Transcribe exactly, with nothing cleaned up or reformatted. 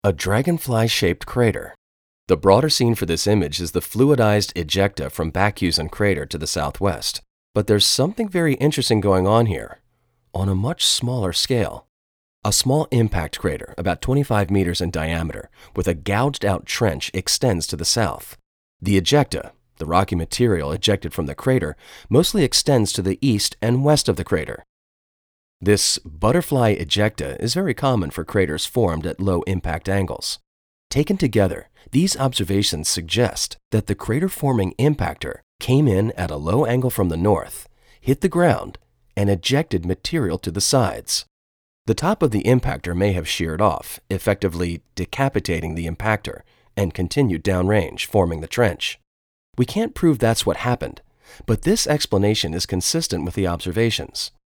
A dragonfly-shaped crater. The broader scene for this image is the fluidized ejecta from Bakusan crater to the southwest. But there's something very interesting going on here, on a much smaller scale. A small impact crater, about twenty-five meters in diameter, with a gouged-out trench extends to the south. The ejecta, the rocky material ejected from the crater, mostly extends to the east and west of the crater. This butterfly ejecta is very common for craters formed at low impact angles. Taken together, these observations suggest that the crater-forming impactor came in at a low angle from the north, hit the ground, and ejected material to the sides. The top of the impactor may have sheared off, effectively decapitating the impactor, and continued downrange, forming the trench. We can't prove that's what happened, but this explanation is consistent with the observations.